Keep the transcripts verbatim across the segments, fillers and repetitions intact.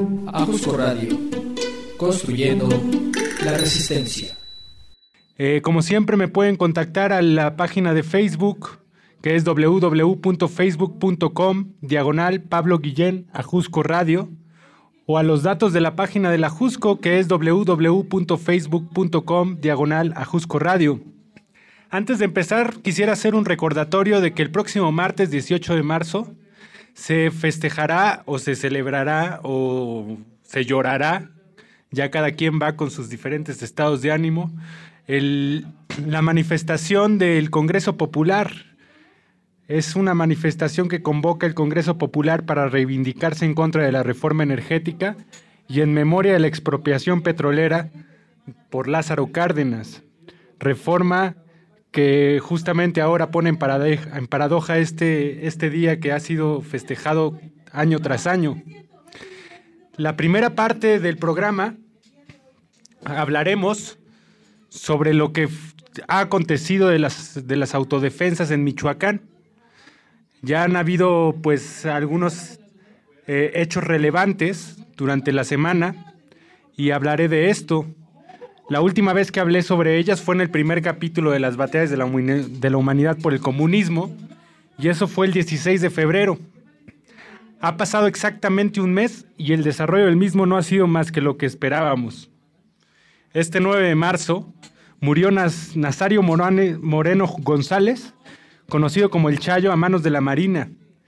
Ajusco Radio, construyendo la resistencia. Eh, como siempre me pueden contactar a la página de Facebook, que es w w w punto facebook punto com diagonal Pablo Guillén Ajusco Radio, o a los datos de la página de la Ajusco, que es w w w punto facebook punto com diagonal Ajusco Radio. Antes de empezar, quisiera hacer un recordatorio de que el próximo martes dieciocho de marzo se festejará o se celebrará o se llorará, ya cada quien va con sus diferentes estados de ánimo, el, la manifestación del Congreso Popular. Es una manifestación que convoca el Congreso Popular para reivindicarse en contra de la reforma energética y en memoria de la expropiación petrolera por Lázaro Cárdenas. Reforma que justamente ahora pone en paradoja, en paradoja este, este día que ha sido festejado año tras año. La primera parte del programa hablaremos sobre lo que ha acontecido de las, de las autodefensas en Michoacán. Ya han habido pues algunos eh, hechos relevantes durante la semana y hablaré de esto. La última vez que hablé sobre ellas fue en el primer capítulo de las batallas de la, de la humanidad por el comunismo, y eso fue el dieciséis de febrero. Ha pasado exactamente un mes y el desarrollo del mismo no ha sido más que lo que esperábamos. Este nueve de marzo murió Naz, Nazario Morane, Moreno González, conocido como el Chayo, a manos de la Marina.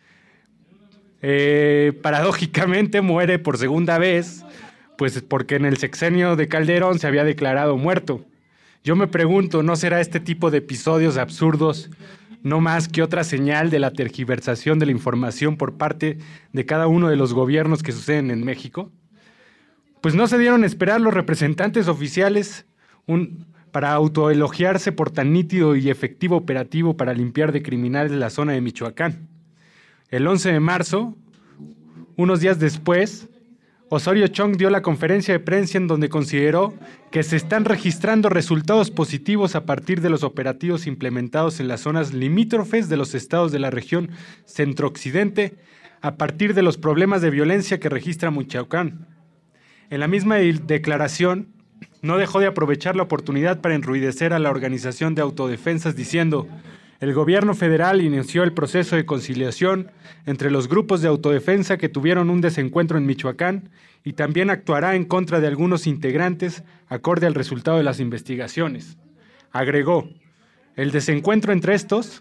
Eh, paradójicamente muere por segunda vez, pues porque en el sexenio de Calderón se había declarado muerto. Yo me pregunto, ¿no será este tipo de episodios absurdos no más que otra señal de la tergiversación de la información por parte de cada uno de los gobiernos que suceden en México? Pues no se dieron a esperar los representantes oficiales un, para autoelogiarse por tan nítido y efectivo operativo para limpiar de criminales la zona de Michoacán. El once de marzo, unos días después, Osorio Chong dio la conferencia de prensa en donde consideró que se están registrando resultados positivos a partir de los operativos implementados en las zonas limítrofes de los estados de la región centro-occidente a partir de los problemas de violencia que registra Michoacán. En la misma declaración, no dejó de aprovechar la oportunidad para enruidecer a la organización de autodefensas diciendo: el gobierno federal inició el proceso de conciliación entre los grupos de autodefensa que tuvieron un desencuentro en Michoacán y también actuará en contra de algunos integrantes acorde al resultado de las investigaciones. Agregó: el desencuentro entre estos,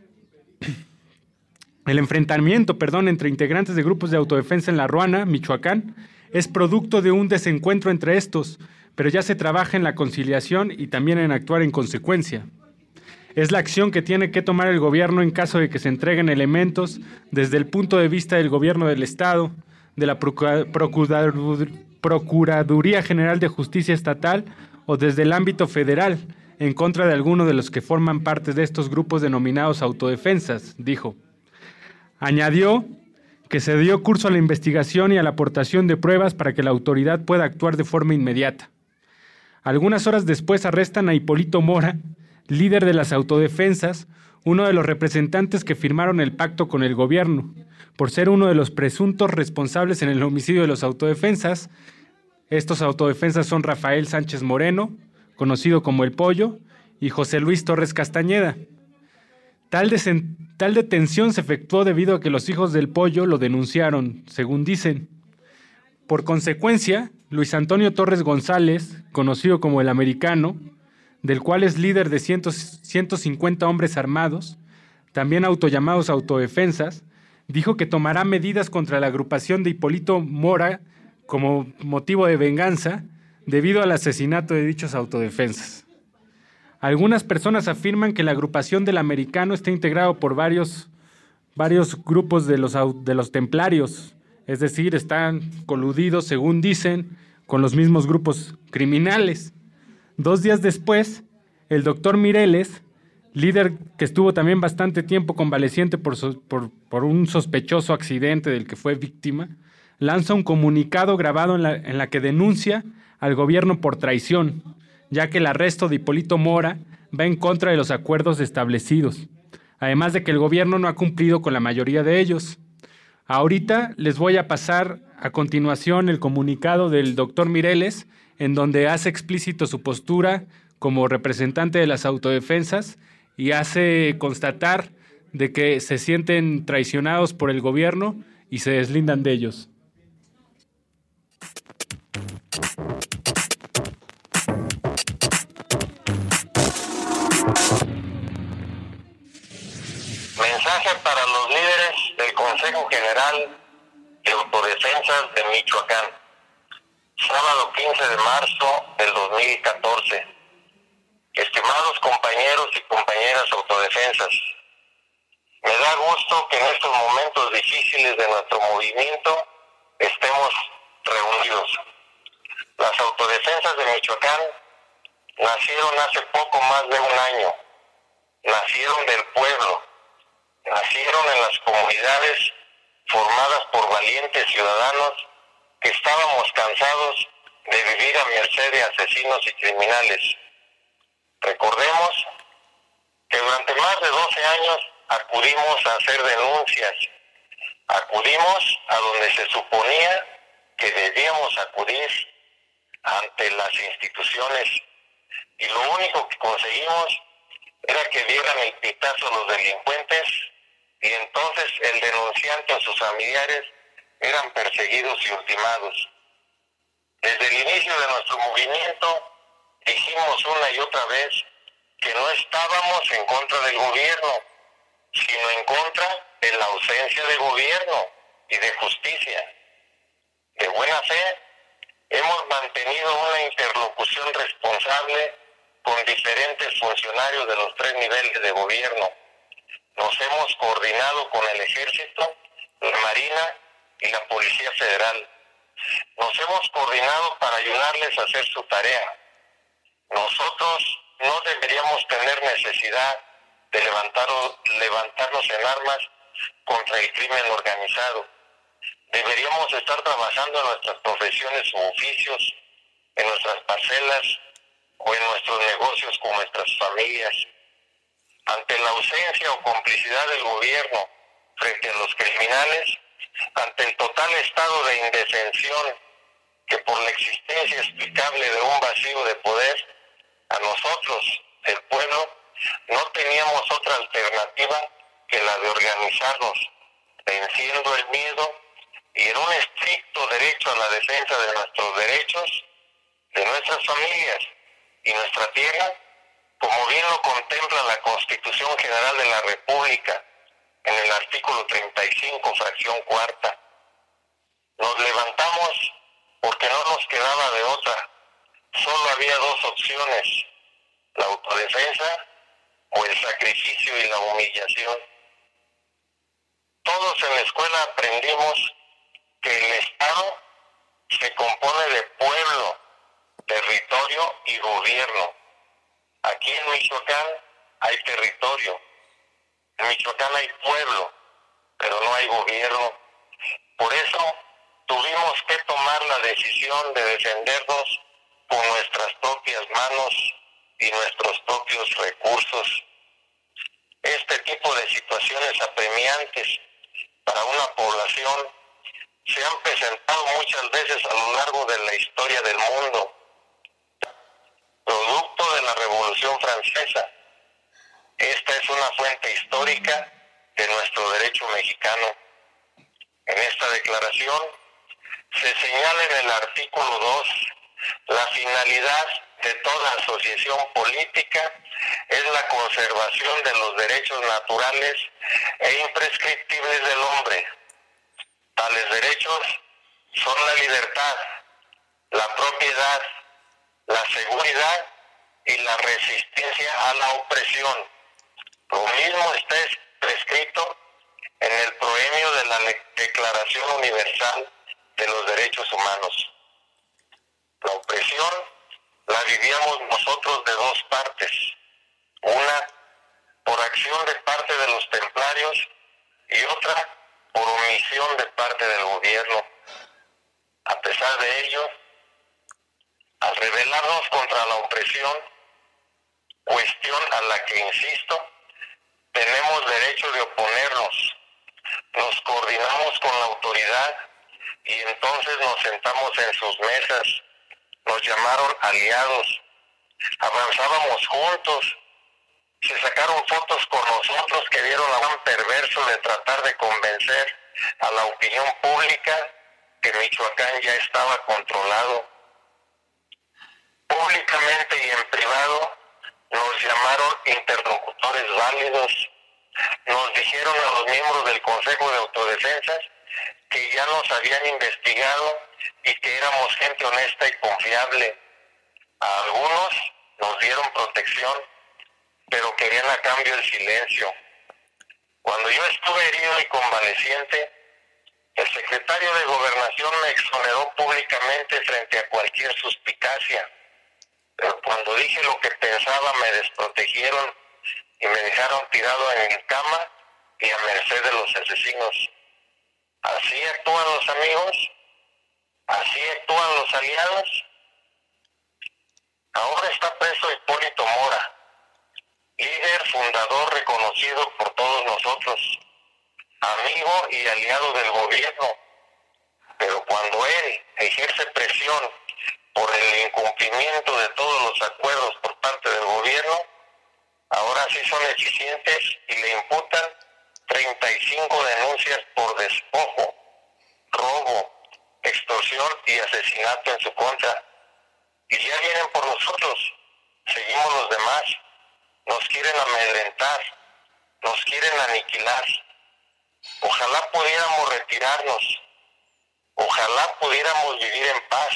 el enfrentamiento, perdón, entre integrantes de grupos de autodefensa en La Ruana, Michoacán, es producto de un desencuentro entre estos, pero ya se trabaja en la conciliación y también en actuar en consecuencia. Es la acción que tiene que tomar el gobierno en caso de que se entreguen elementos desde el punto de vista del gobierno del Estado, de la Procuraduría General de Justicia Estatal o desde el ámbito federal, en contra de alguno de los que forman parte de estos grupos denominados autodefensas, dijo. Añadió que se dio curso a la investigación y a la aportación de pruebas para que la autoridad pueda actuar de forma inmediata. Algunas horas después arrestan a Hipólito Mora, líder de las autodefensas, uno de los representantes que firmaron el pacto con el gobierno, por ser uno de los presuntos responsables en el homicidio de los autodefensas. Estos autodefensas son Rafael Sánchez Moreno, conocido como El Pollo, y José Luis Torres Castañeda. Tal, desen- tal detención se efectuó debido a que los hijos del Pollo lo denunciaron, según dicen. Por consecuencia, Luis Antonio Torres González, conocido como El Americano, del cual es líder de ciento cincuenta hombres armados, también autollamados autodefensas, dijo que tomará medidas contra la agrupación de Hipólito Mora como motivo de venganza debido al asesinato de dichos autodefensas. Algunas personas afirman que la agrupación del Americano está integrado por varios, varios grupos de los, de los templarios, es decir, están coludidos, según dicen, con los mismos grupos criminales. Dos días después, el doctor Mireles, líder que estuvo también bastante tiempo convaleciente por, so, por, por un sospechoso accidente del que fue víctima, lanza un comunicado grabado en la, en la que denuncia al gobierno por traición, ya que el arresto de Hipólito Mora va en contra de los acuerdos establecidos, además de que el gobierno no ha cumplido con la mayoría de ellos. Ahorita les voy a pasar a continuación el comunicado del doctor Mireles, en donde hace explícito su postura como representante de las autodefensas y hace constatar de que se sienten traicionados por el gobierno y se deslindan de ellos. Mensaje para los líderes del Consejo General de Autodefensas de Michoacán. Sábado quince de marzo del dos mil catorce. Estimados compañeros y compañeras autodefensas, me da gusto que en estos momentos difíciles de nuestro movimiento estemos reunidos. Las autodefensas de Michoacán nacieron hace poco más de un año. Nacieron del pueblo. Nacieron en las comunidades formadas por valientes ciudadanos que estábamos cansados de vivir a merced de asesinos y criminales. Recordemos que durante más de doce años acudimos a hacer denuncias, acudimos a donde se suponía que debíamos acudir ante las instituciones y lo único que conseguimos era que dieran el pitazo a los delincuentes y entonces el denunciante o sus familiares eran perseguidos y ultimados. Desde el inicio de nuestro movimiento dijimos una y otra vez que no estábamos en contra del gobierno, sino en contra de la ausencia de gobierno y de justicia. De buena fe, hemos mantenido una interlocución responsable con diferentes funcionarios de los tres niveles de gobierno. Nos hemos coordinado con el Ejército, la Marina y la Policía Federal. Nos hemos coordinado para ayudarles a hacer su tarea. Nosotros no deberíamos tener necesidad de levantar, levantarnos en armas contra el crimen organizado. Deberíamos estar trabajando en nuestras profesiones u oficios, en nuestras parcelas o en nuestros negocios con nuestras familias. Ante la ausencia o complicidad del gobierno frente a los criminales, ante el total estado de indefensión que por la existencia explicable de un vacío de poder, a nosotros, el pueblo, no teníamos otra alternativa que la de organizarnos, venciendo el miedo y en un estricto derecho a la defensa de nuestros derechos, de nuestras familias y nuestra tierra, como bien lo contempla la Constitución General de la República, en el artículo treinta y cinco, fracción cuarta. Nos levantamos porque no nos quedaba de otra. Solo había dos opciones, la autodefensa o el sacrificio y la humillación. Todos en la escuela aprendimos que el Estado se compone de pueblo, territorio y gobierno. Aquí en Michoacán hay territorio, en Michoacán hay pueblo, pero no hay gobierno. Por eso tuvimos que tomar la decisión de defendernos con nuestras propias manos y nuestros propios recursos. Este tipo de situaciones apremiantes para una población se han presentado muchas veces a lo largo de la historia del mundo, producto de la Revolución Francesa. Esta es una fuente histórica de nuestro derecho mexicano. En esta declaración se señala en el artículo dos, la finalidad de toda asociación política es la conservación de los derechos naturales e imprescriptibles del hombre. Tales derechos son la libertad, la propiedad, la seguridad y la resistencia a la opresión. Lo mismo está prescrito en el proemio de la Declaración Universal de los Derechos Humanos. La opresión la vivíamos nosotros de dos partes. Una por acción de parte de los templarios y otra por omisión de parte del gobierno. A pesar de ello, al rebelarnos contra la opresión, cuestión a la que, insisto, tenemos derecho de oponernos, nos coordinamos con la autoridad y entonces nos sentamos en sus mesas, nos llamaron aliados, avanzábamos juntos, se sacaron fotos con nosotros que dieron a un perverso de tratar de convencer a la opinión pública que Michoacán ya estaba controlado. Públicamente y en privado nos llamaron interlocutores válidos, nos dijeron a los miembros del Consejo de Autodefensas que ya nos habían investigado y que éramos gente honesta y confiable. A algunos nos dieron protección, pero querían a cambio el silencio. Cuando yo estuve herido y convaleciente, el secretario de Gobernación me exoneró públicamente frente a cualquier suspicacia, pero cuando dije lo que pensaba me desprotegieron y me dejaron tirado en mi cama y a merced de los asesinos. ¿Así actúan los amigos? ¿Así actúan los aliados? Ahora está preso Hipólito Mora, líder fundador reconocido por todos nosotros, amigo y aliado del gobierno, pero cuando él ejerce presión por el incumplimiento de todos los acuerdos por parte del gobierno, ahora sí son eficientes y le imputan treinta y cinco denuncias por despojo, robo, extorsión y asesinato en su contra. Y ya vienen por nosotros, seguimos los demás, nos quieren amedrentar, nos quieren aniquilar. Ojalá pudiéramos retirarnos, ojalá pudiéramos vivir en paz,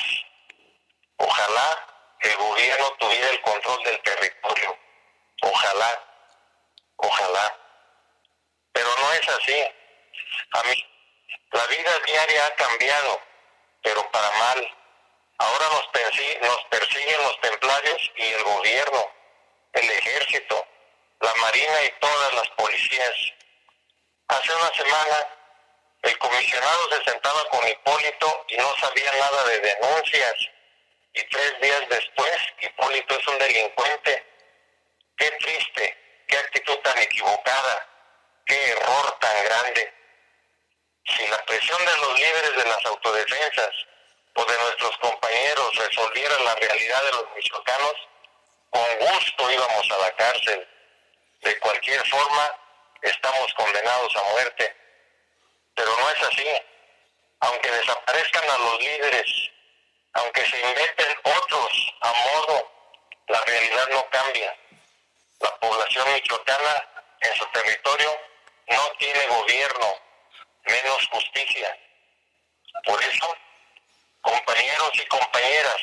ojalá el gobierno tuviera el control del territorio, ojalá, ojalá. Pero no es así. A mí, la vida diaria ha cambiado, pero para mal. Ahora nos, persi- nos persiguen los templarios y el gobierno, el ejército, la marina y todas las policías. Hace una semana, el comisionado se sentaba con Hipólito y no sabía nada de denuncias. Y tres días después, Hipólito es un delincuente. Qué triste, qué actitud tan equivocada, qué error tan grande. Si la presión de los líderes de las autodefensas o de nuestros compañeros resolviera la realidad de los michoacanos, con gusto íbamos a la cárcel. De cualquier forma, estamos condenados a muerte. Pero no es así. Aunque desaparezcan a los líderes, aunque se inventen otros a modo, la realidad no cambia. La población michoacana en su territorio no tiene gobierno, menos justicia. Por eso, compañeros y compañeras,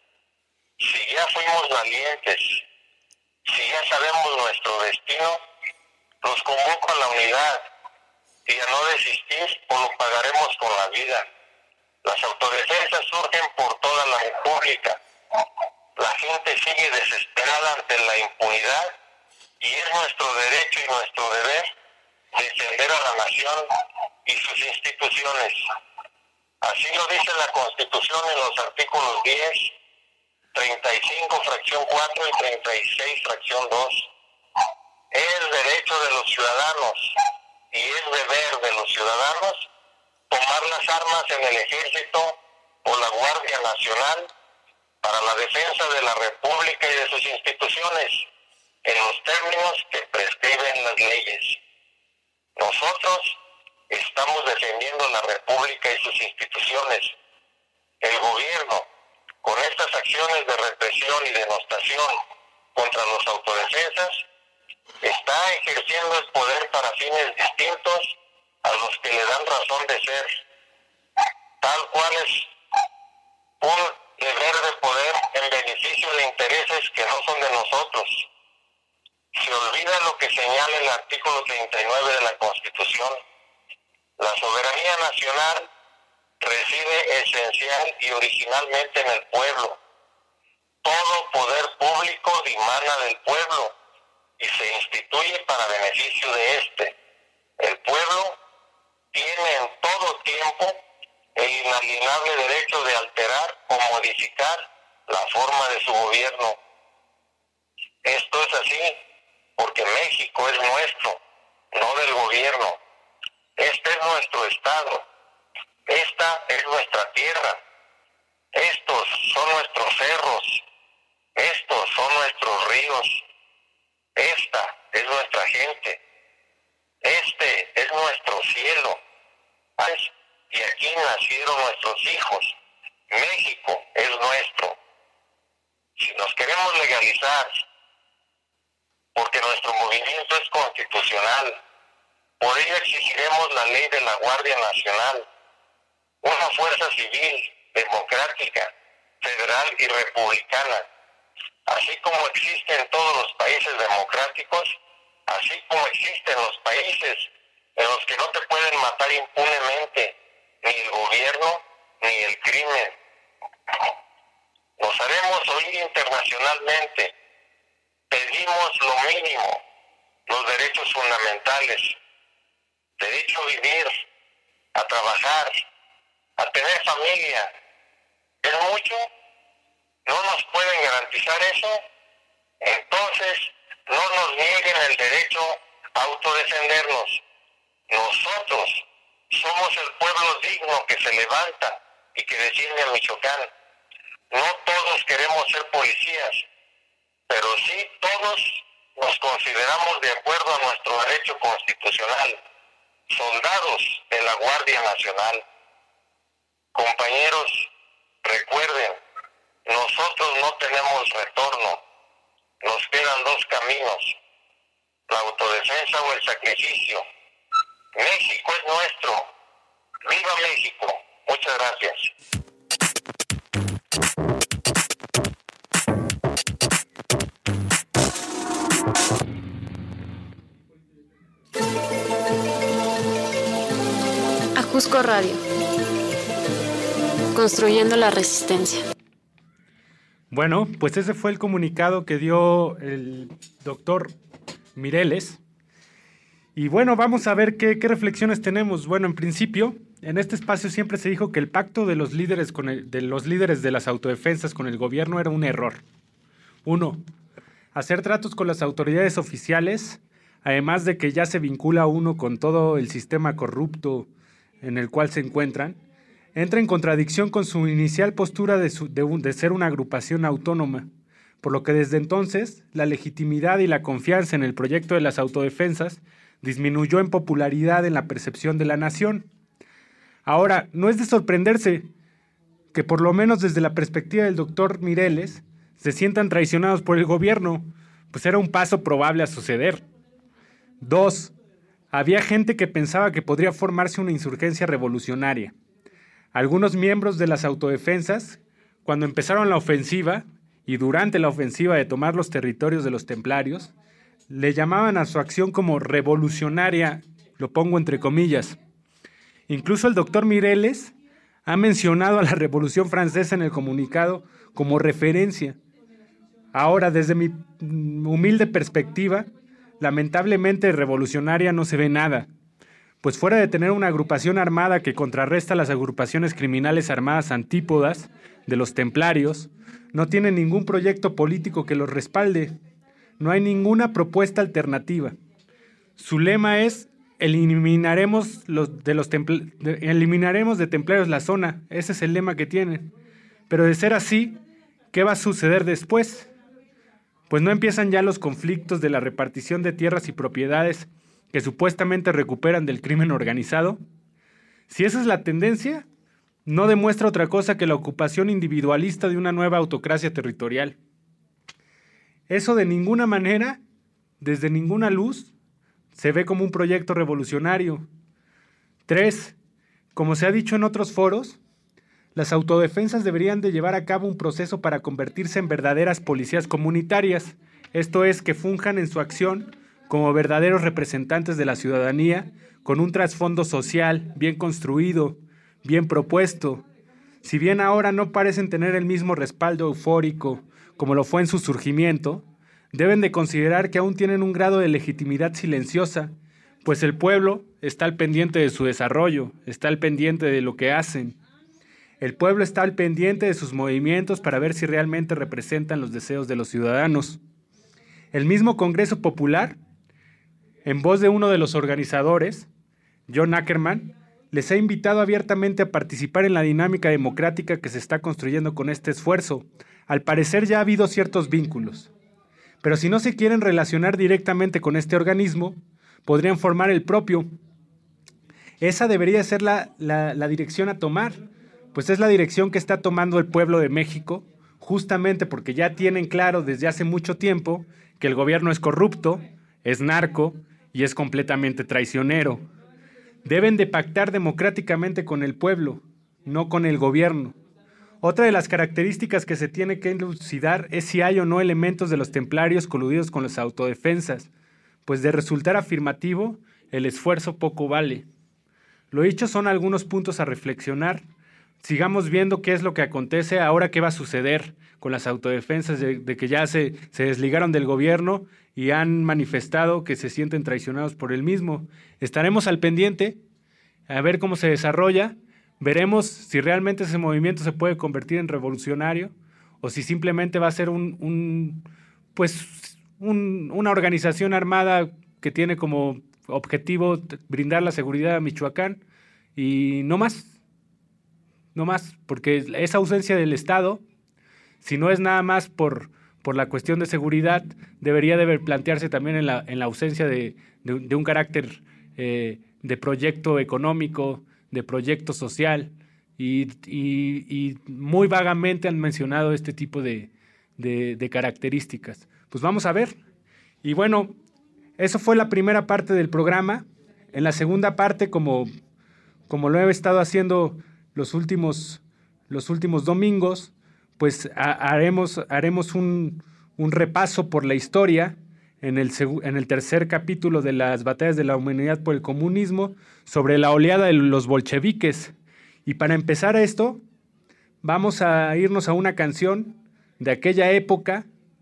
si ya fuimos valientes, si ya sabemos nuestro destino, los convoco a la unidad y a no desistir o lo pagaremos con la vida. Las autodefensas surgen por toda la República. La gente sigue desesperada ante la impunidad y es nuestro derecho y nuestro deber defender a la nación y sus instituciones. Así lo dice la Constitución en los artículos diez, treinta y cinco, fracción cuatro y treinta y seis, fracción dos. Es derecho de los ciudadanos y es deber de los ciudadanos tomar las armas en el Ejército o la Guardia Nacional para la defensa de la República y de sus instituciones en los términos que prescriben las leyes. Nosotros estamos defendiendo la República y sus instituciones. El gobierno, con estas acciones de represión y denostación contra los autodefensas, está ejerciendo el poder para fines distintos a los que le dan razón de ser, tal cual es un deber de poder en beneficio de intereses que no son de nosotros. Se olvida lo que señala el artículo treinta y nueve de la Constitución. La soberanía nacional reside esencial y originalmente en el pueblo. Todo poder público dimana del pueblo y se instituye para beneficio de éste. El pueblo tiene en todo tiempo el inalienable derecho de alterar o modificar la forma de su gobierno. Esto es así porque México es nuestro, no del gobierno. Este es nuestro Estado. Esta es nuestra tierra. Estos son nuestros cerros. Estos son nuestros ríos. Esta es nuestra gente. Este es nuestro cielo. Y aquí nacieron nuestros hijos. México es nuestro. Si nos queremos legalizar, porque nuestro movimiento es constitucional, por ello exigiremos la ley de la Guardia Nacional, una fuerza civil, democrática, federal y republicana, así como existe en todos los países democráticos, así como existen los países en los que no te pueden matar impunemente ni el gobierno ni el crimen. Nos haremos oír internacionalmente. Pedimos lo mínimo, los derechos fundamentales, derecho a vivir, a trabajar, a tener familia. ¿Es mucho? ¿No nos pueden garantizar eso? Entonces, no nos nieguen el derecho a autodefendernos. Nosotros somos el pueblo digno que se levanta y que defiende a Michoacán. No todos queremos ser policías, pero sí todos nos consideramos, de acuerdo a nuestro derecho constitucional, soldados de la Guardia Nacional. Compañeros, recuerden, nosotros no tenemos retorno. Nos quedan dos caminos, la autodefensa o el sacrificio. México es nuestro. ¡Viva México! Muchas gracias. Ajusco Radio. Construyendo la resistencia. Bueno, pues ese fue el comunicado que dio el doctor Mireles. Y bueno, vamos a ver qué, qué reflexiones tenemos. Bueno, en principio, en este espacio siempre se dijo que el pacto de los líderes con el, de los líderes de las autodefensas con el gobierno era un error. Uno, hacer tratos con las autoridades oficiales, además de que ya se vincula uno con todo el sistema corrupto en el cual se encuentran, entra en contradicción con su inicial postura de, su, de, un, de ser una agrupación autónoma, por lo que desde entonces la legitimidad y la confianza en el proyecto de las autodefensas disminuyó en popularidad en la percepción de la nación. Ahora, no es de sorprenderse que por lo menos desde la perspectiva del doctor Mireles se sientan traicionados por el gobierno, pues era un paso probable a suceder. Dos, había gente que pensaba que podría formarse una insurgencia revolucionaria. Algunos miembros de las autodefensas, cuando empezaron la ofensiva y durante la ofensiva de tomar los territorios de los templarios, le llamaban a su acción como revolucionaria, lo pongo entre comillas. Incluso el doctor Mireles ha mencionado a la Revolución Francesa en el comunicado como referencia. Ahora, desde mi humilde perspectiva, lamentablemente revolucionaria no se ve nada, pues fuera de tener una agrupación armada que contrarresta las agrupaciones criminales armadas antípodas de los templarios, no tiene ningún proyecto político que los respalde. No hay ninguna propuesta alternativa. Su lema es eliminaremos los de los templ- de, eliminaremos de templarios la zona. Ese es el lema que tienen. Pero de ser así, ¿qué va a suceder después? Pues no empiezan ya los conflictos de la repartición de tierras y propiedades que supuestamente recuperan del crimen organizado. Si esa es la tendencia, no demuestra otra cosa que la ocupación individualista de una nueva autocracia territorial. Eso de ninguna manera, desde ninguna luz, se ve como un proyecto revolucionario. Tres, como se ha dicho en otros foros, las autodefensas deberían de llevar a cabo un proceso para convertirse en verdaderas policías comunitarias, esto es, que funjan en su acción como verdaderos representantes de la ciudadanía, con un trasfondo social bien construido, bien propuesto. Si bien ahora no parecen tener el mismo respaldo eufórico como lo fue en su surgimiento, deben de considerar que aún tienen un grado de legitimidad silenciosa, pues el pueblo está al pendiente de su desarrollo, está al pendiente de lo que hacen. El pueblo está al pendiente de sus movimientos para ver si realmente representan los deseos de los ciudadanos. El mismo Congreso Popular, en voz de uno de los organizadores, John Ackerman, les ha invitado abiertamente a participar en la dinámica democrática que se está construyendo con este esfuerzo. Al parecer ya ha habido ciertos vínculos. Pero si no se quieren relacionar directamente con este organismo, podrían formar el propio. Esa debería ser la, la, la dirección a tomar, pues es la dirección que está tomando el pueblo de México, justamente porque ya tienen claro desde hace mucho tiempo que el gobierno es corrupto, es narco y es completamente traicionero. Deben de pactar democráticamente con el pueblo, no con el gobierno. Otra de las características que se tiene que elucidar es si hay o no elementos de los templarios coludidos con las autodefensas, pues de resultar afirmativo, el esfuerzo poco vale. Lo dicho son algunos puntos a reflexionar. Sigamos viendo qué es lo que acontece ahora, qué va a suceder con las autodefensas, de, de que ya se, se desligaron del gobierno y han manifestado que se sienten traicionados por el mismo. Estaremos al pendiente a ver cómo se desarrolla. Veremos si realmente ese movimiento se puede convertir en revolucionario o si simplemente va a ser un, un, pues, un, una organización armada que tiene como objetivo brindar la seguridad a Michoacán y no más. No más, porque esa ausencia del Estado, si no es nada más por, por la cuestión de seguridad, debería de plantearse también en la, en la ausencia de, de, de un carácter eh, de proyecto económico, de proyecto social, y, y, y muy vagamente han mencionado este tipo de, de, de características. Pues vamos a ver. Y bueno, eso fue la primera parte del programa. En la segunda parte, como, como lo he estado haciendo los últimos, los últimos domingos, pues a, haremos, haremos un, un repaso por la historia en el, en el tercer capítulo de las batallas de la humanidad por el comunismo sobre la oleada de los bolcheviques. Y para empezar esto, vamos a irnos a una canción de aquella época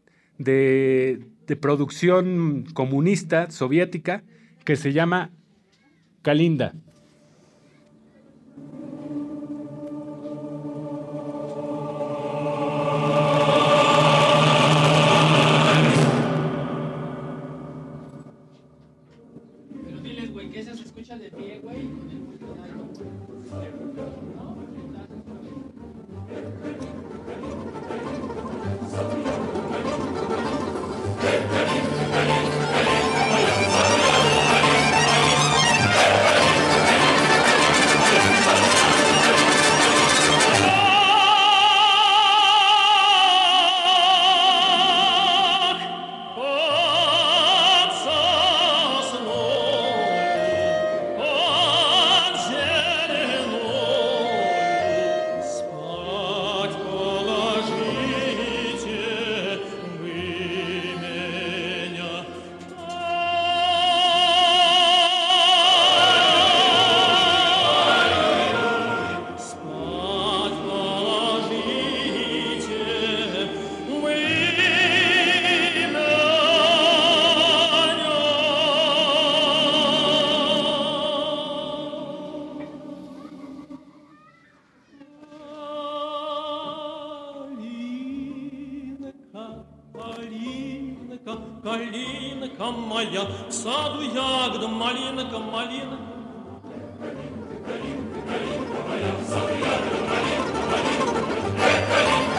de, de producción comunista soviética que se llama Kalinda. Калинка моя, в саду ягода, малинка, малинка. Калинка моя, в саду ягода, малинка, малинка.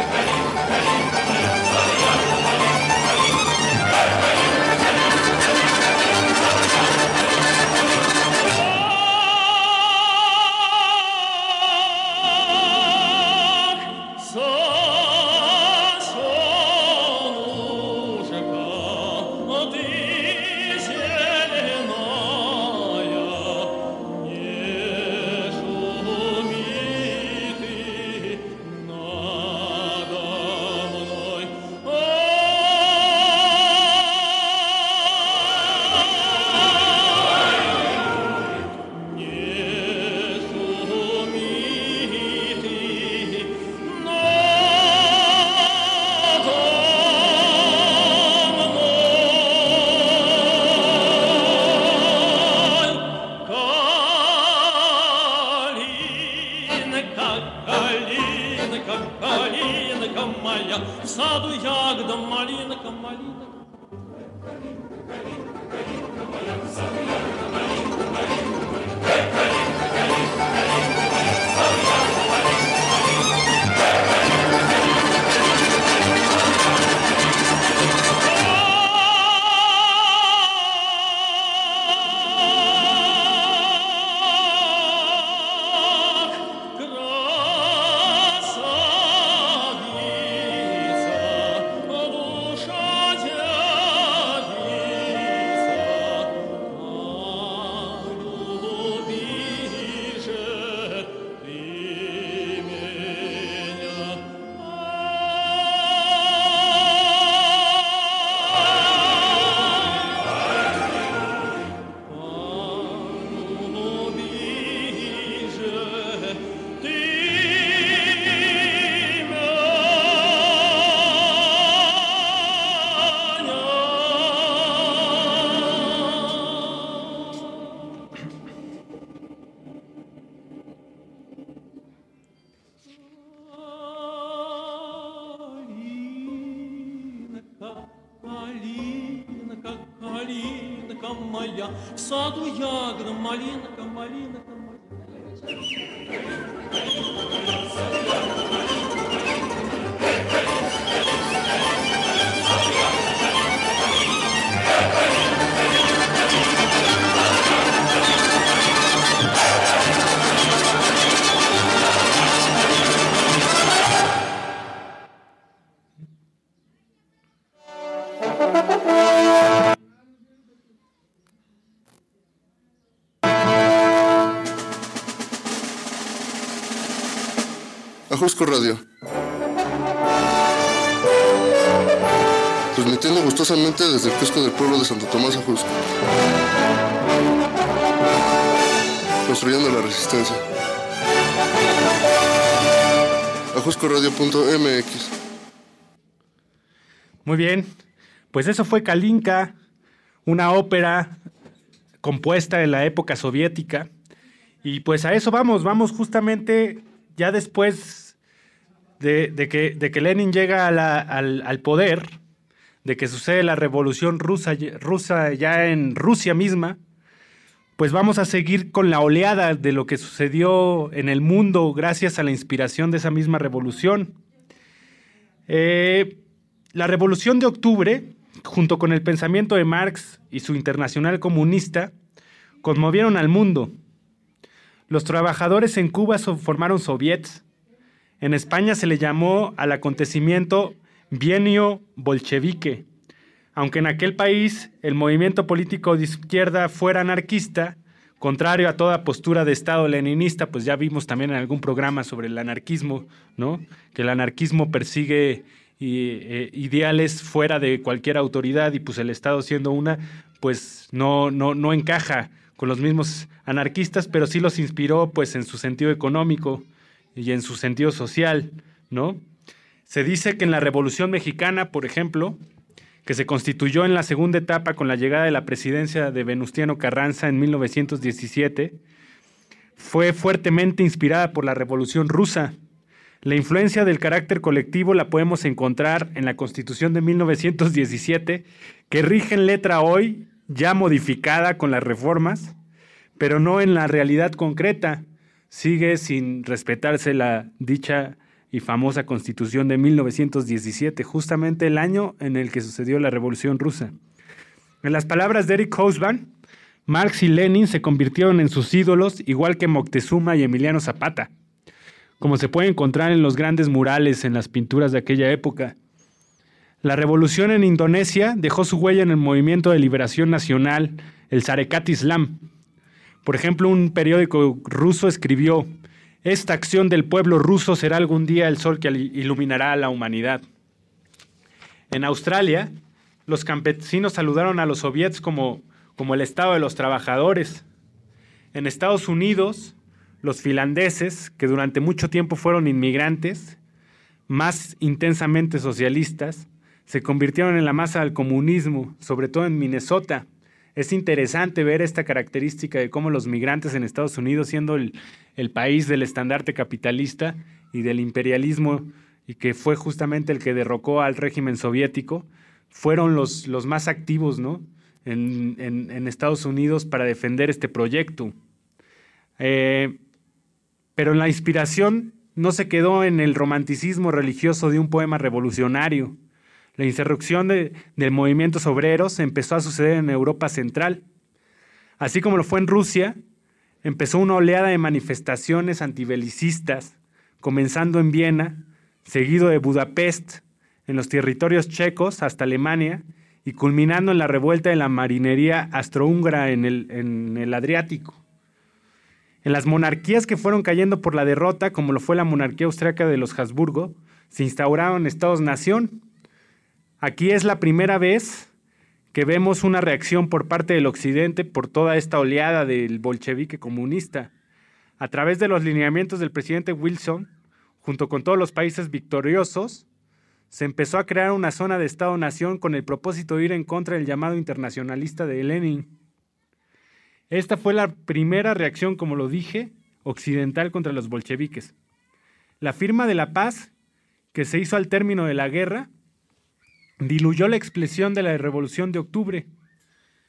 малинка моя, в саду ягода, малинка, малинка моя. Ajusco Radio, transmitiendo gustosamente desde el casco del pueblo de Santo Tomás Ajusco, construyendo la resistencia. ajusco radio punto m x. Muy bien, pues eso fue Kalinka, una ópera compuesta en la época soviética, y pues a eso vamos, vamos justamente ya después De, de, que, de que Lenin llega a la, al, al poder, de que sucede la revolución rusa, rusa ya en Rusia misma, pues vamos a seguir con la oleada de lo que sucedió en el mundo gracias a la inspiración de esa misma revolución. Eh, la Revolución de Octubre, junto con el pensamiento de Marx y su Internacional Comunista, conmovieron al mundo. Los trabajadores en Cuba formaron soviets. En España se le llamó al acontecimiento Bienio Bolchevique. Aunque en aquel país el movimiento político de izquierda fuera anarquista, contrario a toda postura de Estado leninista, pues ya vimos también en algún programa sobre el anarquismo, ¿no? Que el anarquismo persigue y, eh, ideales fuera de cualquier autoridad y pues el Estado siendo una, pues no, no, no encaja con los mismos anarquistas, pero sí los inspiró pues en su sentido económico y en su sentido social, ¿no? Se dice que en la Revolución Mexicana, por ejemplo, que se constituyó en la segunda etapa con la llegada de la presidencia de Venustiano Carranza en mil novecientos diecisiete, fue fuertemente inspirada por la Revolución Rusa. La influencia del carácter colectivo la podemos encontrar en la Constitución de mil novecientos diecisiete, que rige en letra hoy, ya modificada con las reformas, pero no en la realidad concreta. Sigue sin respetarse la dicha y famosa Constitución de mil novecientos diecisiete, justamente el año en el que sucedió la Revolución Rusa. En las palabras de Eric Hobsbawm, Marx y Lenin se convirtieron en sus ídolos, igual que Moctezuma y Emiliano Zapata, como se puede encontrar en los grandes murales en las pinturas de aquella época. La revolución en Indonesia dejó su huella en el movimiento de liberación nacional, el Sarekat Islam. Por ejemplo, un periódico ruso escribió: esta acción del pueblo ruso será algún día el sol que iluminará a la humanidad. En Australia, los campesinos saludaron a los soviets como, como el Estado de los Trabajadores. En Estados Unidos, los finlandeses, que durante mucho tiempo fueron inmigrantes, más intensamente socialistas, se convirtieron en la masa del comunismo, sobre todo en Minnesota. Es interesante ver esta característica de cómo los migrantes en Estados Unidos, siendo el, el país del estandarte capitalista y del imperialismo, y que fue justamente el que derrocó al régimen soviético, fueron los, los más activos, ¿no? en, en, en Estados Unidos para defender este proyecto. Eh, pero la inspiración no se quedó en el romanticismo religioso de un poema revolucionario. La insurrección de, de movimientos obreros empezó a suceder en Europa Central. Así como lo fue en Rusia, empezó una oleada de manifestaciones antibelicistas, comenzando en Viena, seguido de Budapest, en los territorios checos hasta Alemania, y culminando en la revuelta de la marinería astrohúngara en el, en el Adriático. En las monarquías que fueron cayendo por la derrota, como lo fue la monarquía austriaca de los Habsburgo, se instauraron estados-nación. Aquí es la primera vez que vemos una reacción por parte del occidente por toda esta oleada del bolchevique comunista. A través de los lineamientos del presidente Wilson, junto con todos los países victoriosos, se empezó a crear una zona de Estado-nación con el propósito de ir en contra del llamado internacionalista de Lenin. Esta fue la primera reacción, como lo dije, occidental contra los bolcheviques. La firma de la paz, que se hizo al término de la guerra, diluyó la expresión de la Revolución de Octubre.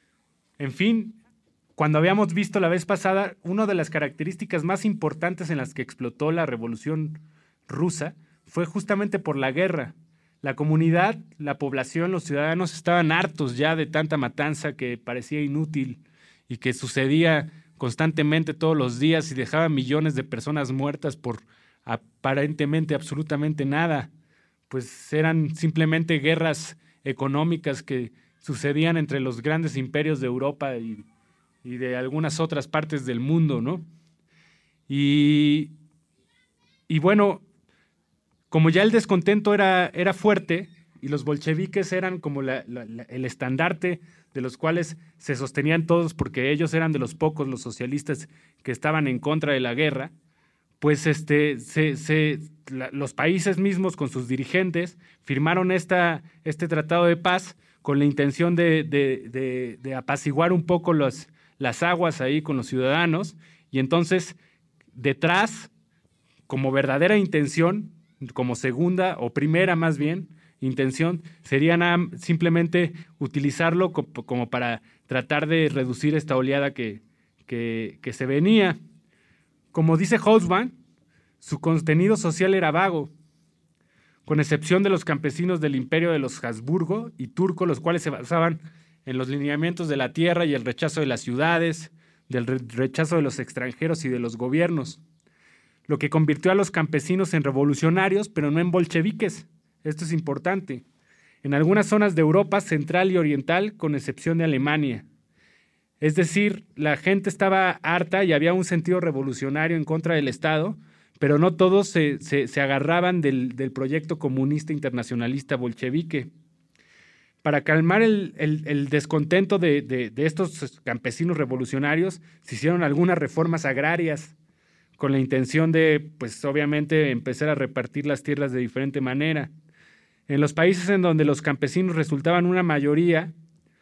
En fin, cuando habíamos visto la vez pasada, una de las características más importantes en las que explotó la Revolución Rusa fue justamente por la guerra. La comunidad, la población, los ciudadanos estaban hartos ya de tanta matanza que parecía inútil y que sucedía constantemente todos los días y dejaba millones de personas muertas por aparentemente absolutamente nada. Pues eran simplemente guerras económicas que sucedían entre los grandes imperios de Europa y, y de algunas otras partes del mundo, ¿no? Y, y bueno, como ya el descontento era, era fuerte y los bolcheviques eran como la, la, la, el estandarte de los cuales se sostenían todos porque ellos eran de los pocos, los socialistas, que estaban en contra de la guerra, pues este, se, se, la, los países mismos con sus dirigentes firmaron esta, este tratado de paz con la intención de, de, de, de apaciguar un poco los, las aguas ahí con los ciudadanos, y entonces detrás, como verdadera intención, como segunda o primera más bien intención, sería nada, simplemente utilizarlo co- como para tratar de reducir esta oleada que, que, que se venía. Como dice Hobsbawm, su contenido social era vago, con excepción de los campesinos del imperio de los Habsburgo y turco, los cuales se basaban en los lineamientos de la tierra y el rechazo de las ciudades, del re- rechazo de los extranjeros y de los gobiernos, lo que convirtió a los campesinos en revolucionarios, pero no en bolcheviques. Esto es importante. En algunas zonas de Europa central y oriental, con excepción de Alemania. Es decir, la gente estaba harta y había un sentido revolucionario en contra del Estado, pero no todos se, se, se agarraban del, del proyecto comunista internacionalista bolchevique. Para calmar el, el, el descontento de, de, de estos campesinos revolucionarios, se hicieron algunas reformas agrarias con la intención de, pues obviamente, empezar a repartir las tierras de diferente manera. En los países en donde los campesinos resultaban una mayoría,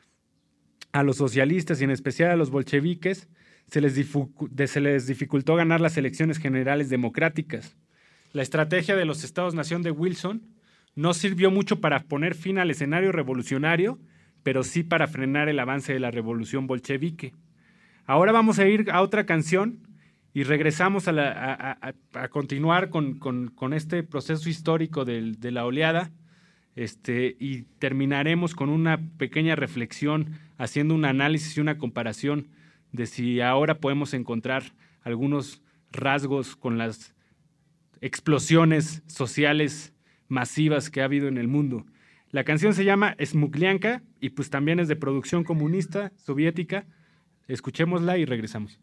a los socialistas y en especial a los bolcheviques, se les, difu- se les dificultó ganar las elecciones generales democráticas. La estrategia de los Estados-Nación de Wilson no sirvió mucho para poner fin al escenario revolucionario, pero sí para frenar el avance de la revolución bolchevique. Ahora vamos a ir a otra canción y regresamos a, la, a, a, a continuar con, con, con este proceso histórico de, de la oleada. Este, y terminaremos con una pequeña reflexión, haciendo un análisis y una comparación de si ahora podemos encontrar algunos rasgos con las explosiones sociales masivas que ha habido en el mundo. La canción se llama Smuglianka y pues también es de producción comunista soviética. Escuchémosla y regresamos.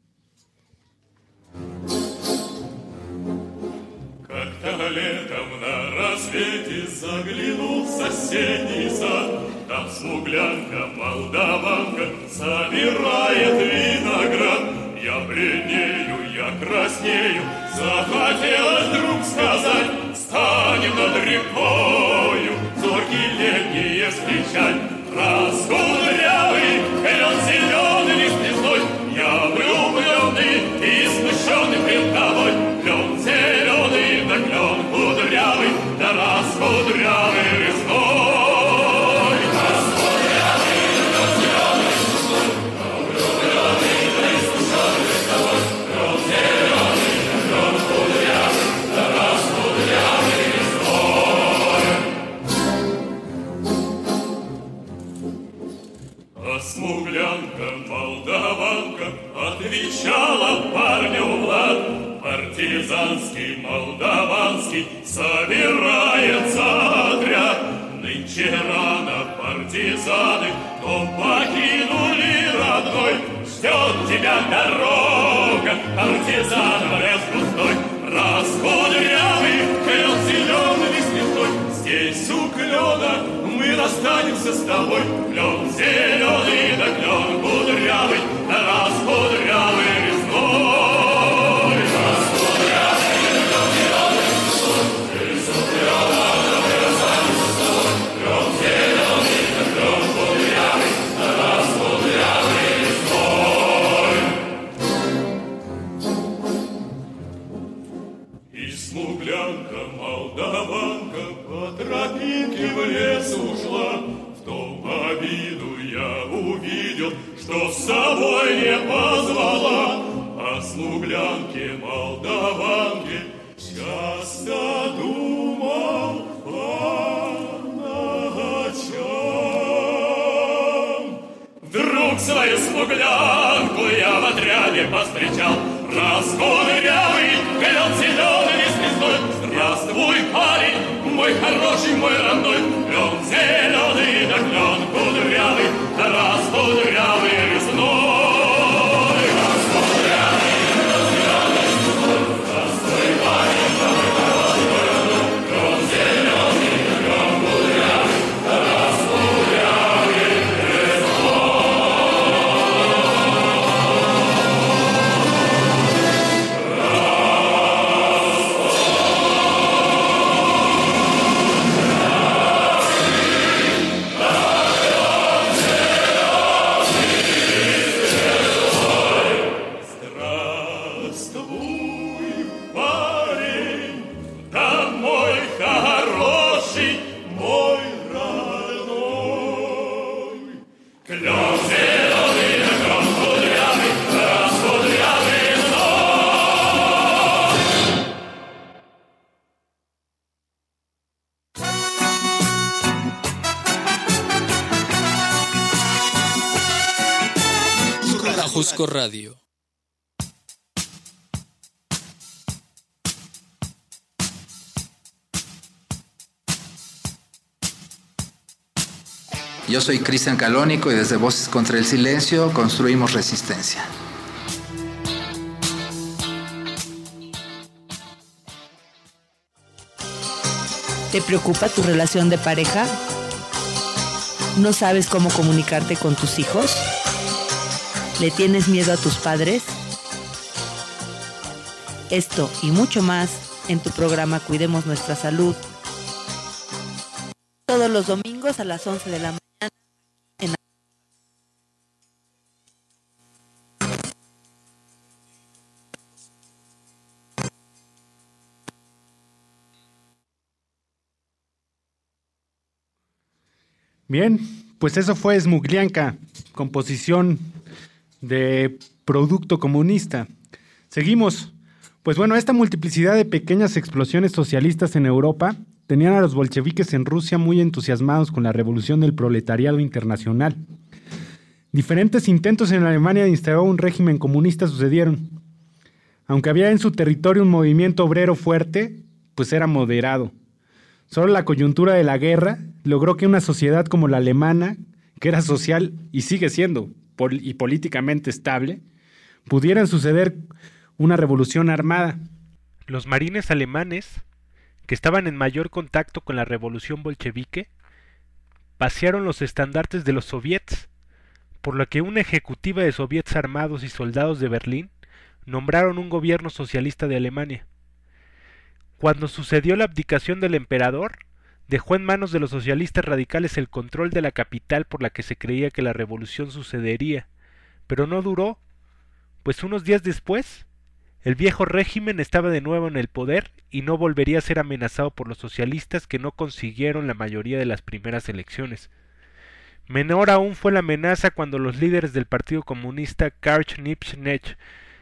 Как-то летом на рассвете заглянул в соседний сад. Там смуглянка, молдаванка собирает виноград. Я бледнею, я краснею, захотелось вдруг сказать: станем над рекою, зоркие летние встречать. Раскудрявый, клен зеленый лист лесной, я влюбленный и смущенный пред тобой. Клен зеленый, да клен кудрявый, да раскудрявый лесной. Раскудрявый, клен зеленый лесной, я влюбленный и смущенный пред тобой. Клен зеленый, да клен кудрявый, да раскудрявый лесной. А смуглянка, молдаванка отвечала парню Влад. Партизанский, молдаванский собирается отряд. Нынче рано партизаны, но покинули родной. Ждет тебя дорога, партизан в лес густой. Раскудрявый, клен зеленый лесной, здесь у клена мы расстанемся с тобой. Клен зеленый, да клен кудрявый, да раскудрявый лесной. Смуглянка, молдаванка по тропинке в лес ушла. В том обиду я увидел, что с собой не позвала, а смуглянке молдаванке часто думал по ночам. Вдруг свою смуглянку я в отряде повстречал, раскудрявый, глядел зелеными звездой. Здравствуй, парень, мой хороший, мой родной, клен зеленый, да клен кудрявый, да раз кудрявый весной. Раз кудрявый, да зеленый весной, здравствуй, парень, мой хороший, мой родной, клен зеленый, да клен кудрявый, да раз кудрявый весной. Ajusco Radio. Yo soy Cristian Calónico y desde Voces contra el Silencio construimos resistencia. ¿Te preocupa tu relación de pareja? ¿No sabes cómo comunicarte con tus hijos? ¿Le tienes miedo a tus padres? Esto y mucho más en tu programa Cuidemos Nuestra Salud. Todos los domingos a las once de la mañana. En... Bien, pues eso fue Smuglianka, composición de Producto Comunista. Seguimos. Pues bueno, esta multiplicidad de pequeñas explosiones socialistas en Europa tenían a los bolcheviques en Rusia muy entusiasmados con la revolución del proletariado internacional. Diferentes intentos en Alemania de instaurar un régimen comunista sucedieron. Aunque había en su territorio un movimiento obrero fuerte, pues era moderado. Solo la coyuntura de la guerra logró que una sociedad como la alemana, que era social y sigue siendo pol- y políticamente estable, pudieran suceder una revolución armada. Los marines alemanes, que estaban en mayor contacto con la revolución bolchevique, pasearon los estandartes de los soviets, por lo que una ejecutiva de soviets armados y soldados de Berlín nombraron un gobierno socialista de Alemania. Cuando sucedió la abdicación del emperador, dejó en manos de los socialistas radicales el control de la capital por la que se creía que la revolución sucedería, pero no duró, pues unos días después, el viejo régimen estaba de nuevo en el poder y no volvería a ser amenazado por los socialistas que no consiguieron la mayoría de las primeras elecciones. Menor aún fue la amenaza cuando los líderes del Partido Comunista Karl Liebknecht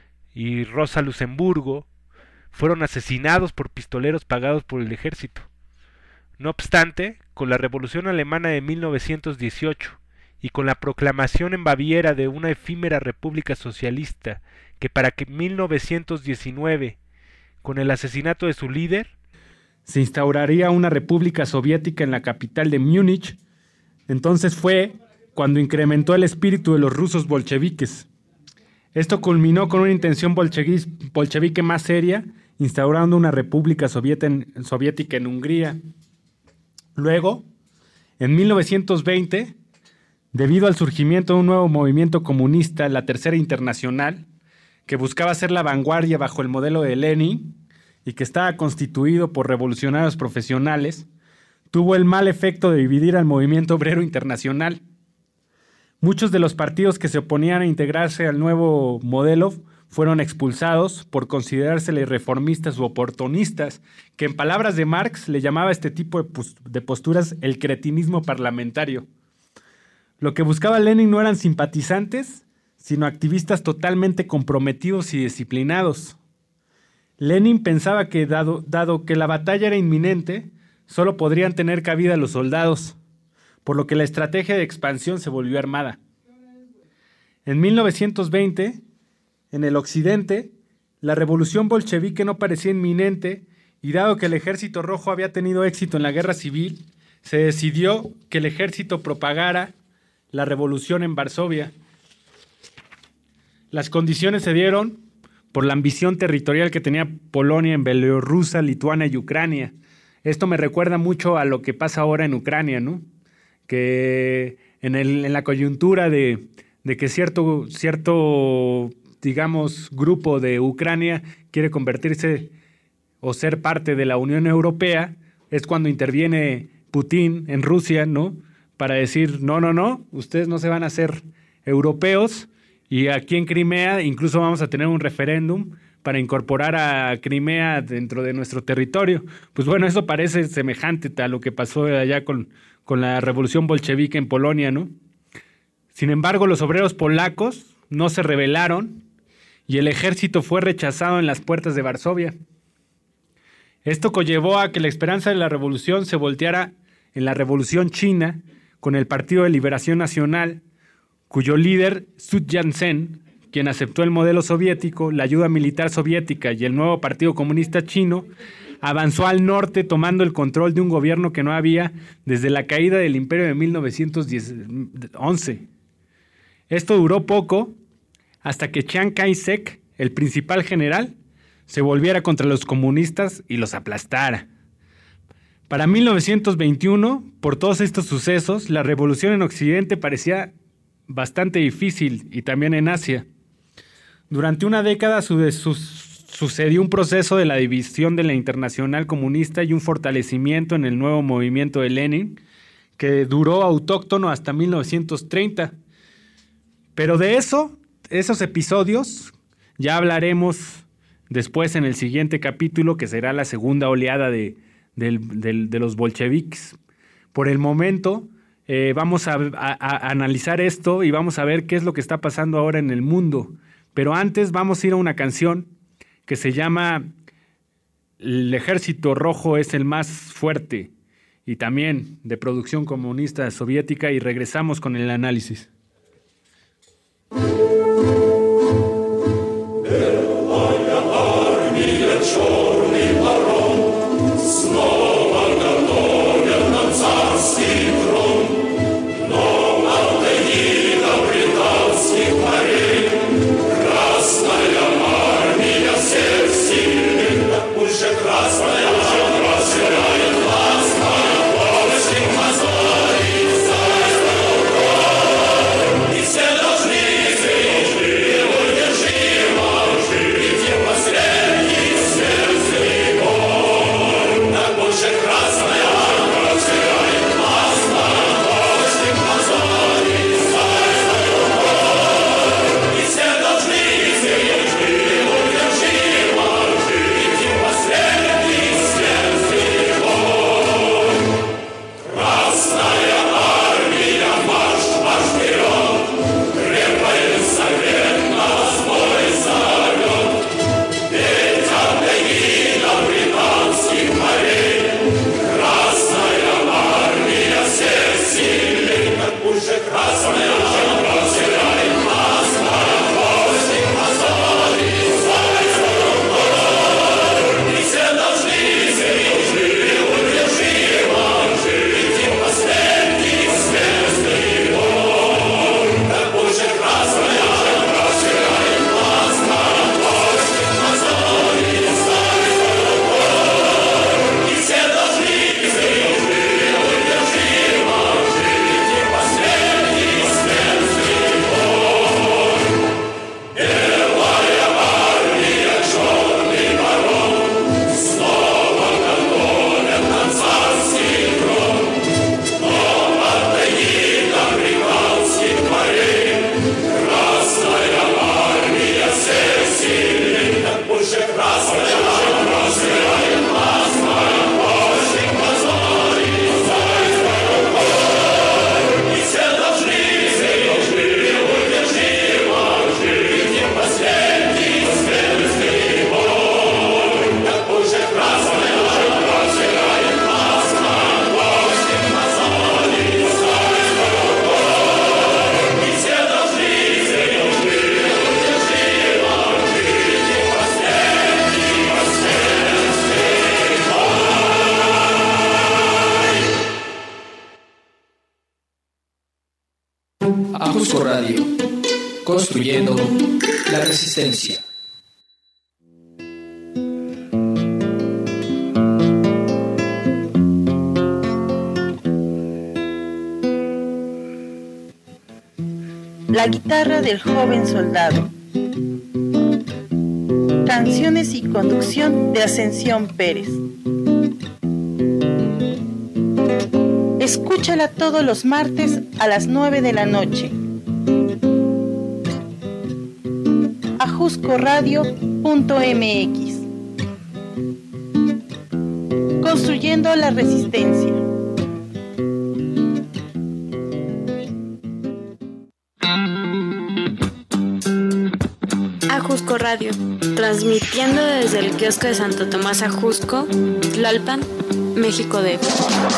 y Rosa Luxemburgo fueron asesinados por pistoleros pagados por el ejército. No obstante, con la Revolución Alemana de mil novecientos dieciocho y con la proclamación en Baviera de una efímera república socialista que para que mil novecientos diecinueve, con el asesinato de su líder, se instauraría una república soviética en la capital de Múnich, entonces fue cuando incrementó el espíritu de los rusos bolcheviques. Esto culminó con una intención bolchevique más seria, instaurando una república soviética en Hungría. Luego, en mil novecientos veinte, debido al surgimiento de un nuevo movimiento comunista, la Tercera Internacional, que buscaba ser la vanguardia bajo el modelo de Lenin y que estaba constituido por revolucionarios profesionales, tuvo el mal efecto de dividir al movimiento obrero internacional. Muchos de los partidos que se oponían a integrarse al nuevo modelo fueron expulsados por considerárseles reformistas u oportunistas, que en palabras de Marx le llamaba a este tipo de, post- de posturas el cretinismo parlamentario. Lo que buscaba Lenin no eran simpatizantes, sino activistas totalmente comprometidos y disciplinados. Lenin pensaba que, dado, dado que la batalla era inminente, solo podrían tener cabida los soldados, por lo que la estrategia de expansión se volvió armada. En mil novecientos veinte, en el occidente, la revolución bolchevique no parecía inminente y dado que el Ejército Rojo había tenido éxito en la guerra civil, se decidió que el ejército propagara la revolución en Varsovia. Las condiciones se dieron por la ambición territorial que tenía Polonia en Bielorrusia, Lituania y Ucrania. Esto me recuerda mucho a lo que pasa ahora en Ucrania, ¿no? Que en, el, en la coyuntura de, de que cierto, cierto, digamos, grupo de Ucrania quiere convertirse o ser parte de la Unión Europea, es cuando interviene Putin en Rusia, ¿no? Para decir, no, no, no, ustedes no se van a hacer europeos. Y aquí en Crimea incluso vamos a tener un referéndum para incorporar a Crimea dentro de nuestro territorio. Pues bueno, eso parece semejante a lo que pasó allá con, con la revolución bolchevique en Polonia, ¿no? Sin embargo, los obreros polacos no se rebelaron y el ejército fue rechazado en las puertas de Varsovia. Esto conllevó a que la esperanza de la revolución se volteara en la Revolución China con el Partido de Liberación Nacional, cuyo líder, Sun Yat-sen, quien aceptó el modelo soviético, la ayuda militar soviética y el nuevo Partido Comunista Chino, avanzó al norte tomando el control de un gobierno que no había desde la caída del imperio de mil novecientos once. Esto duró poco hasta que Chiang Kai-shek, el principal general, se volviera contra los comunistas y los aplastara. Para mil novecientos veintiuno, por todos estos sucesos, la revolución en Occidente parecía bastante difícil y también en Asia. Durante una década su, su, sucedió un proceso de la división de la Internacional Comunista y un fortalecimiento en el nuevo movimiento de Lenin que duró autóctono hasta mil novecientos treinta. Pero de eso, esos episodios, ya hablaremos después en el siguiente capítulo, que será la segunda oleada de, de, de, de los bolcheviques. Por el momento, Eh, vamos a, a, a analizar esto y vamos a ver qué es lo que está pasando ahora en el mundo. Pero antes vamos a ir a una canción que se llama El Ejército Rojo es el más fuerte y también de producción comunista soviética y regresamos con el análisis. Красная, Ajusco Radio, construyendo la resistencia. La guitarra del joven soldado. Canciones y conducción de Ascensión Pérez. Escúchala todos los martes a las nueve de la noche. ajusco radio punto m x. Construyendo la resistencia. Ajusco Radio, transmitiendo desde el kiosco de Santo Tomás Ajusco, Tlalpan, México D F.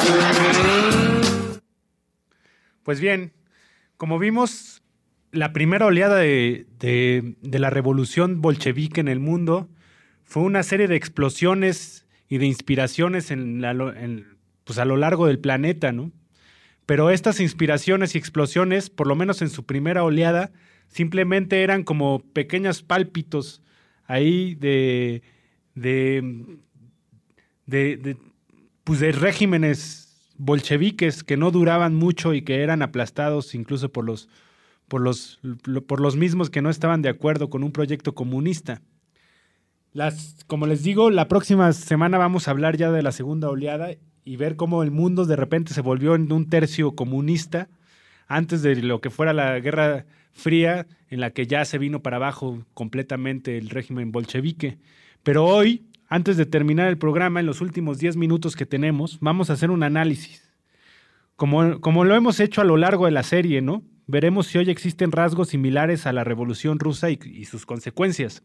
Pues bien, como vimos, la primera oleada de, de, de la revolución bolchevique en el mundo fue una serie de explosiones y de inspiraciones en la, en, pues a lo largo del planeta, ¿no? Pero estas inspiraciones y explosiones, por lo menos en su primera oleada, simplemente eran como pequeños pálpitos ahí de, de, de, de, pues de regímenes bolcheviques que no duraban mucho y que eran aplastados incluso por los, por los, por los mismos que no estaban de acuerdo con un proyecto comunista. Las, como les digo, la próxima semana vamos a hablar ya de la segunda oleada y ver cómo el mundo de repente se volvió en un tercio comunista antes de lo que fuera la Guerra Fría, en la que ya se vino para abajo completamente el régimen bolchevique. Pero hoy, antes de terminar el programa, en los últimos diez minutos que tenemos, vamos a hacer un análisis. Como, como lo hemos hecho a lo largo de la serie, ¿no? Veremos si hoy existen rasgos similares a la Revolución Rusa y, y sus consecuencias.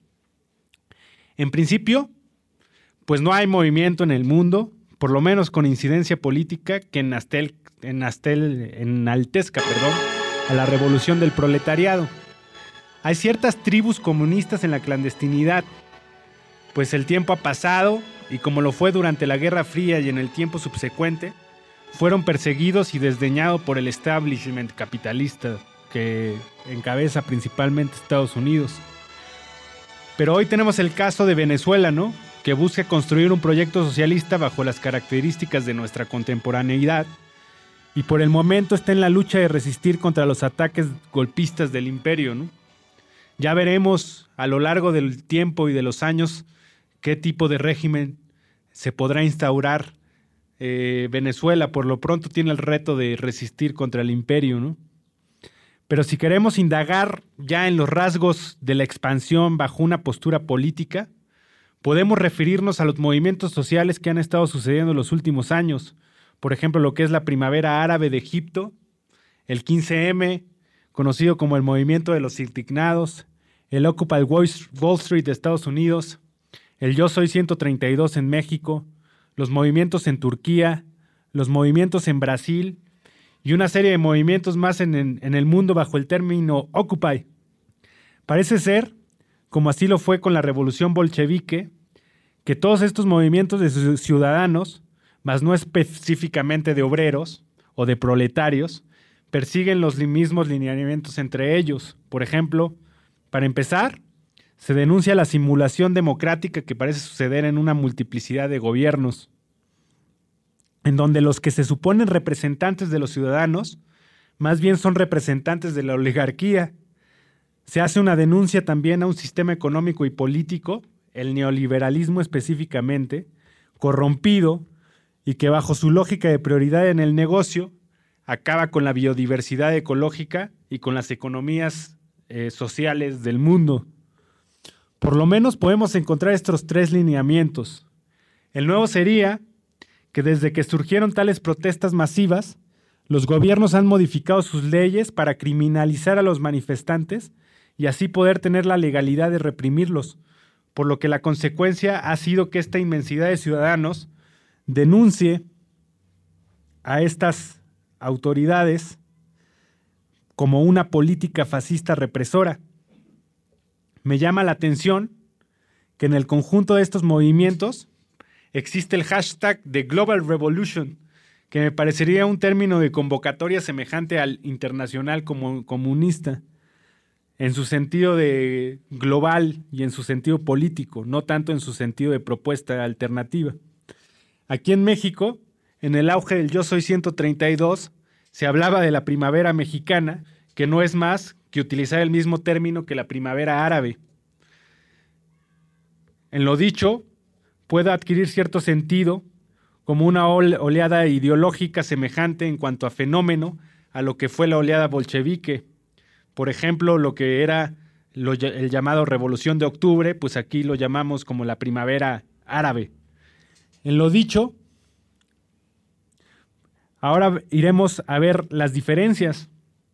En principio, pues no hay movimiento en el mundo, por lo menos con incidencia política, que enaltezca, enaltezca, perdón, a la revolución del proletariado. Hay ciertas tribus comunistas en la clandestinidad, pues el tiempo ha pasado y como lo fue durante la Guerra Fría y en el tiempo subsecuente, fueron perseguidos y desdeñados por el establishment capitalista que encabeza principalmente Estados Unidos. Pero hoy tenemos el caso de Venezuela, ¿no?, que busca construir un proyecto socialista bajo las características de nuestra contemporaneidad y por el momento está en la lucha de resistir contra los ataques golpistas del imperio, ¿no? Ya veremos a lo largo del tiempo y de los años qué tipo de régimen se podrá instaurar. Eh, Venezuela por lo pronto tiene el reto de resistir contra el imperio, ¿no? Pero si queremos indagar ya en los rasgos de la expansión bajo una postura política, podemos referirnos a los movimientos sociales que han estado sucediendo en los últimos años. Por ejemplo, lo que es la Primavera Árabe de Egipto, el quince eme, conocido como el Movimiento de los Indignados, el Occupy Wall Street de Estados Unidos, el Yo Soy ciento treinta y dos en México, los movimientos en Turquía, los movimientos en Brasil y una serie de movimientos más en, en, en el mundo bajo el término Occupy. Parece ser, como así lo fue con la Revolución Bolchevique, que todos estos movimientos de ciudadanos, mas no específicamente de obreros o de proletarios, persiguen los mismos lineamientos entre ellos. Por ejemplo, para empezar, se denuncia la simulación democrática que parece suceder en una multiplicidad de gobiernos, en donde los que se suponen representantes de los ciudadanos, más bien son representantes de la oligarquía. Se hace una denuncia también a un sistema económico y político, el neoliberalismo específicamente, corrompido y que bajo su lógica de prioridad en el negocio acaba con la biodiversidad ecológica y con las economías eh, sociales del mundo. Por lo menos podemos encontrar estos tres lineamientos. El nuevo sería que desde que surgieron tales protestas masivas, los gobiernos han modificado sus leyes para criminalizar a los manifestantes y así poder tener la legalidad de reprimirlos, por lo que la consecuencia ha sido que esta inmensidad de ciudadanos denuncie a estas autoridades como una política fascista represora. Me llama la atención que en el conjunto de estos movimientos existe el hashtag de Global Revolution, que me parecería un término de convocatoria semejante al internacional como, comunista, en su sentido de global y en su sentido político, no tanto en su sentido de propuesta alternativa. Aquí en México, en el auge del Yo Soy ciento treinta y dos, se hablaba de la primavera mexicana, que no es más que utilizar el mismo término que la primavera árabe. En lo dicho, puede adquirir cierto sentido como una oleada ideológica semejante en cuanto a fenómeno a lo que fue la oleada bolchevique. Por ejemplo, lo que era lo, el llamado Revolución de Octubre, pues aquí lo llamamos como la primavera árabe. En lo dicho, ahora iremos a ver las diferencias.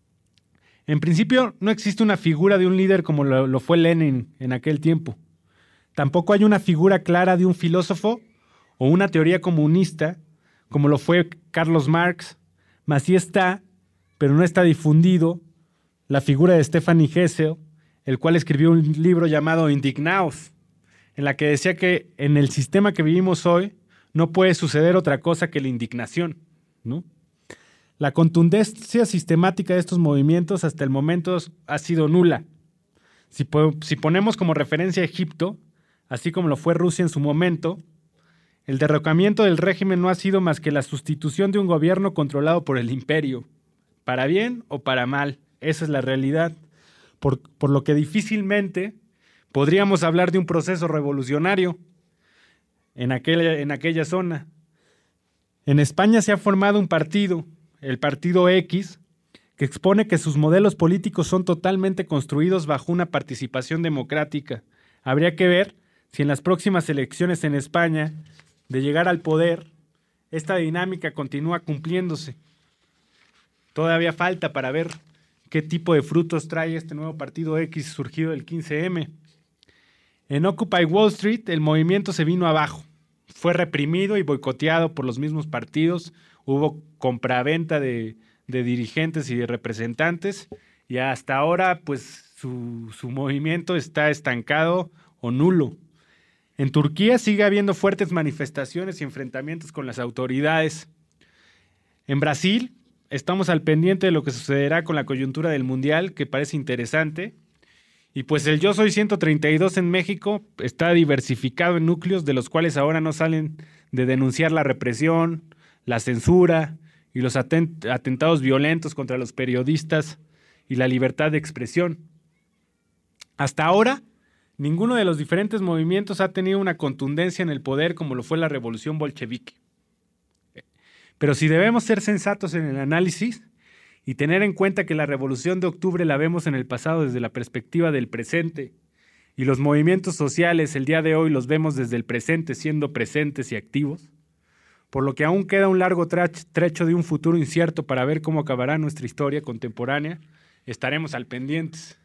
En principio, no existe una figura de un líder como lo, lo fue Lenin en aquel tiempo. Tampoco hay una figura clara de un filósofo o una teoría comunista como lo fue Carlos Marx, mas sí está, pero no está difundido, la figura de Stephanie Hessel, el cual escribió un libro llamado Indignaos, en la que decía que en el sistema que vivimos hoy no puede suceder otra cosa que la indignación, ¿no? La contundencia sistemática de estos movimientos hasta el momento ha sido nula. Si, po- si ponemos como referencia a Egipto, así como lo fue Rusia en su momento, el derrocamiento del régimen no ha sido más que la sustitución de un gobierno controlado por el imperio, para bien o para mal. Esa es la realidad, por, por lo que difícilmente podríamos hablar de un proceso revolucionario en aquella, en aquella zona. En España se ha formado un partido, el Partido X, que expone que sus modelos políticos son totalmente construidos bajo una participación democrática. Habría que ver si en las próximas elecciones en España, de llegar al poder, esta dinámica continúa cumpliéndose. Todavía falta para ver qué tipo de frutos trae este nuevo Partido X surgido del quince eme. En Occupy Wall Street el movimiento se vino abajo. Fue reprimido y boicoteado por los mismos partidos. Hubo compraventa de, de dirigentes y de representantes y hasta ahora pues su, su movimiento está estancado o nulo. En Turquía sigue habiendo fuertes manifestaciones y enfrentamientos con las autoridades. En Brasil estamos al pendiente de lo que sucederá con la coyuntura del Mundial, que parece interesante. Y pues el Yo Soy ciento treinta y dos en México está diversificado en núcleos de los cuales ahora no salen de denunciar la represión, la censura y los atent- atentados violentos contra los periodistas y la libertad de expresión. Hasta ahora, ninguno de los diferentes movimientos ha tenido una contundencia en el poder como lo fue la revolución bolchevique. Pero si debemos ser sensatos en el análisis y tener en cuenta que la revolución de octubre la vemos en el pasado desde la perspectiva del presente y los movimientos sociales el día de hoy los vemos desde el presente siendo presentes y activos, por lo que aún queda un largo trecho de un futuro incierto para ver cómo acabará nuestra historia contemporánea, estaremos al pendientes.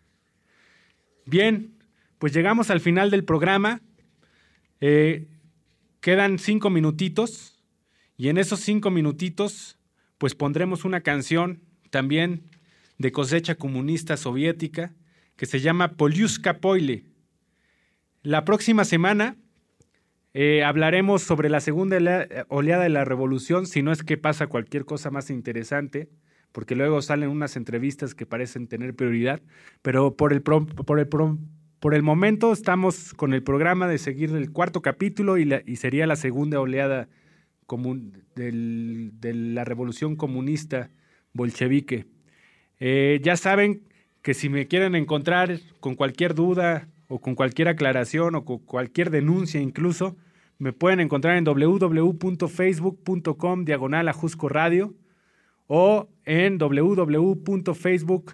Bien, pues llegamos al final del programa. Eh, quedan cinco minutitos y en esos cinco minutitos pues pondremos una canción también de cosecha comunista soviética que se llama Poliuska Poile. La próxima semana eh, hablaremos sobre la segunda oleada de la revolución, si no es que pasa cualquier cosa más interesante, porque luego salen unas entrevistas que parecen tener prioridad, pero por el, pro, por el, pro, por el momento estamos con el programa de seguir el cuarto capítulo y, la, y sería la segunda oleada comun, del, de la revolución comunista bolchevique. Eh, ya saben que si me quieren encontrar con cualquier duda o con cualquier aclaración o con cualquier denuncia incluso, me pueden encontrar en w w w punto facebook punto com diagonal Ajusco Radio o en w w w punto facebook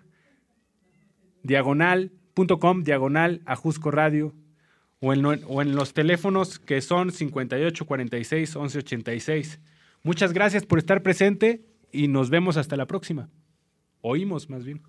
diagonal punto com diagonal Ajusco Radio o en, o en los teléfonos que son cincuenta y ocho cuarenta y seis once ochenta y seis. Muchas gracias por estar presente y nos vemos hasta la próxima. Oímos más bien.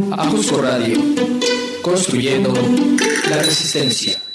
Ajusco Radio, construyendo la resistencia.